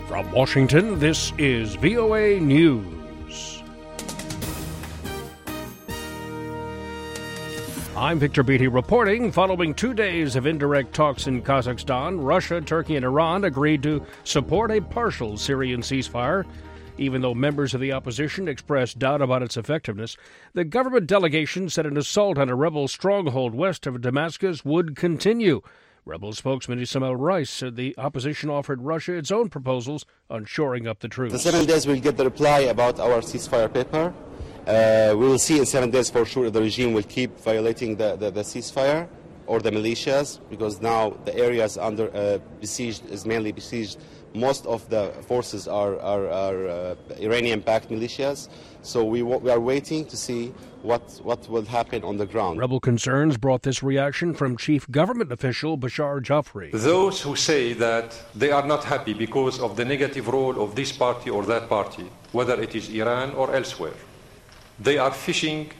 From Washington, this is VOA News. I'm Victor Beatty reporting. Following 2 days of indirect talks in Kazakhstan, Russia, Turkey, and Iran agreed to support a partial Syrian ceasefire. Even though members of the opposition expressed doubt about its effectiveness, the government delegation said an assault on a rebel stronghold west of Damascus would continue. Rebel spokesman Ismail Rice said the opposition offered Russia its own proposals on shoring up the troops. In 7 days we'll get the reply about our ceasefire paper. We will see in 7 days for sure if the regime will keep violating the ceasefire or the militias, because now the areas under besieged is mainly besieged. Most of the forces are Iranian-backed militias, so we are waiting to see what will happen on the ground. Rebel concerns brought this reaction from chief government official Bashar Jafri. Those who say that they are not happy because of the negative role of this party or that party, whether it is Iran or elsewhere, they are fishing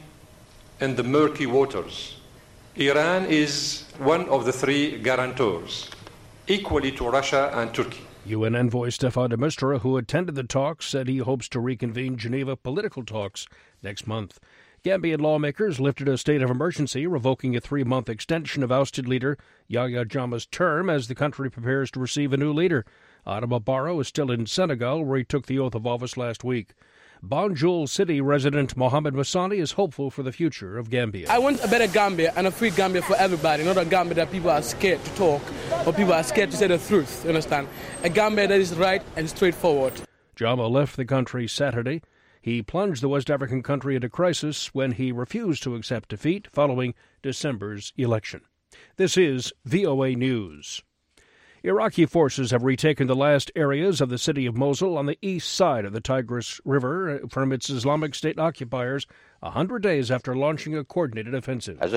in the murky waters. Iran is one of the three guarantors, equally to Russia and Turkey. UN envoy Staffan de Mistura, who attended the talks, said he hopes to reconvene Geneva political talks next month. Gambian lawmakers lifted a state of emergency, revoking a 3-month extension of ousted leader Yahya Jammeh's term as the country prepares to receive a new leader. Adama Barrow is still in Senegal, where he took the oath of office last week. Banjul City resident Mohamed Massani is hopeful for the future of Gambia. I want a better Gambia and a free Gambia for everybody, not a Gambia that people are scared to talk or people are scared to say the truth, you understand? A Gambia that is right and straightforward. Jammeh left the country Saturday. He plunged the West African country into crisis when he refused to accept defeat following December's election. This is VOA News. Iraqi forces have retaken the last areas of the city of Mosul on the east side of the Tigris River from its Islamic State occupiers 100 days after launching a coordinated offensive. Prime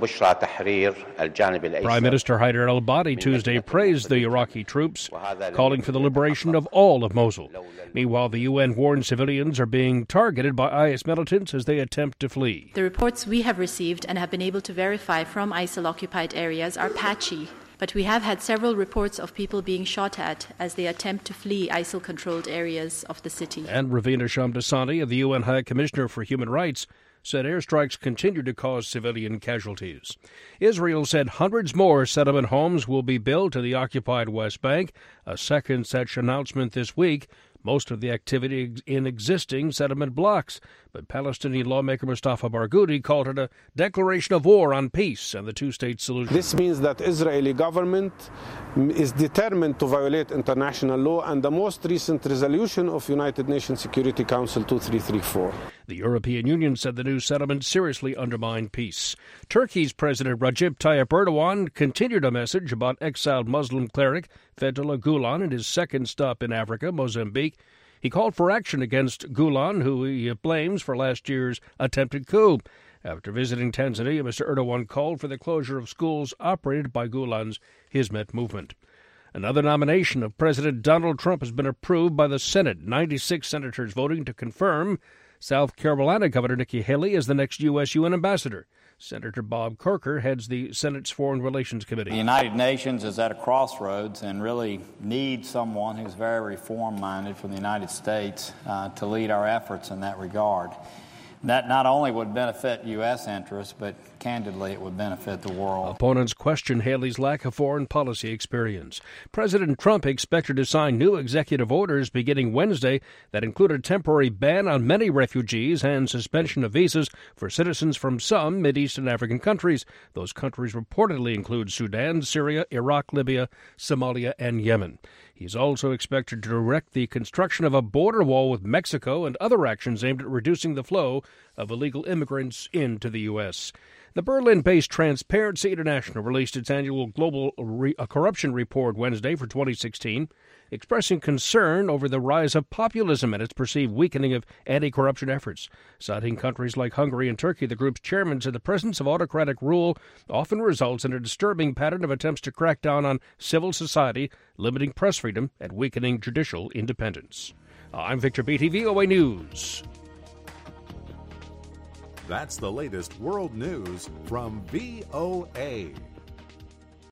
Minister Haider al-Abadi Tuesday praised the Iraqi troops, calling for the liberation of all of Mosul. Meanwhile, the UN warned civilians are being targeted by IS militants as they attempt to flee. The reports we have received and have been able to verify from ISIL-occupied areas are patchy. But we have had several reports of people being shot at as they attempt to flee ISIL-controlled areas of the city. And Ravina Shamdasani of the UN High Commissioner for Human Rights said airstrikes continue to cause civilian casualties. Israel said hundreds more settlement homes will be built in the occupied West Bank, a second such announcement this week. Most of the activity in existing settlement blocks. But Palestinian lawmaker Mustafa Barghouti called it a declaration of war on peace and the two-state solution. This means that Israeli government is determined to violate international law and the most recent resolution of United Nations Security Council 2334. The European Union said the new settlement seriously undermined peace. Turkey's President Recep Tayyip Erdogan continued a message about exiled Muslim cleric Fethullah Gulen in his second stop in Africa, Mozambique. He called for action against Gulen, who he blames for last year's attempted coup. After visiting Tanzania, Mr. Erdogan called for the closure of schools operated by Gulen's Hizmet movement. Another nomination of President Donald Trump has been approved by the Senate, 96 senators voting to confirm South Carolina Governor Nikki Haley as the next U.S. UN ambassador. Senator Bob Corker heads the Senate's Foreign Relations Committee. The United Nations is at a crossroads and really needs someone who's very reform-minded from the United States to lead our efforts in that regard. That not only would benefit U.S. interests, but candidly, it would benefit the world. Opponents question Haley's lack of foreign policy experience. President Trump expected to sign new executive orders beginning Wednesday that include a temporary ban on many refugees and suspension of visas for citizens from some Mideast and African countries. Those countries reportedly include Sudan, Syria, Iraq, Libya, Somalia, and Yemen. He's also expected to direct the construction of a border wall with Mexico and other actions aimed at reducing the flow of illegal immigrants into the U.S. The Berlin-based Transparency International released its annual global corruption report Wednesday for 2016, expressing concern over the rise of populism and its perceived weakening of anti-corruption efforts. Citing countries like Hungary and Turkey, the group's chairman said the presence of autocratic rule often results in a disturbing pattern of attempts to crack down on civil society, limiting press freedom and weakening judicial independence. I'm Victor Beatty, VOA News. That's the latest world news from VOA.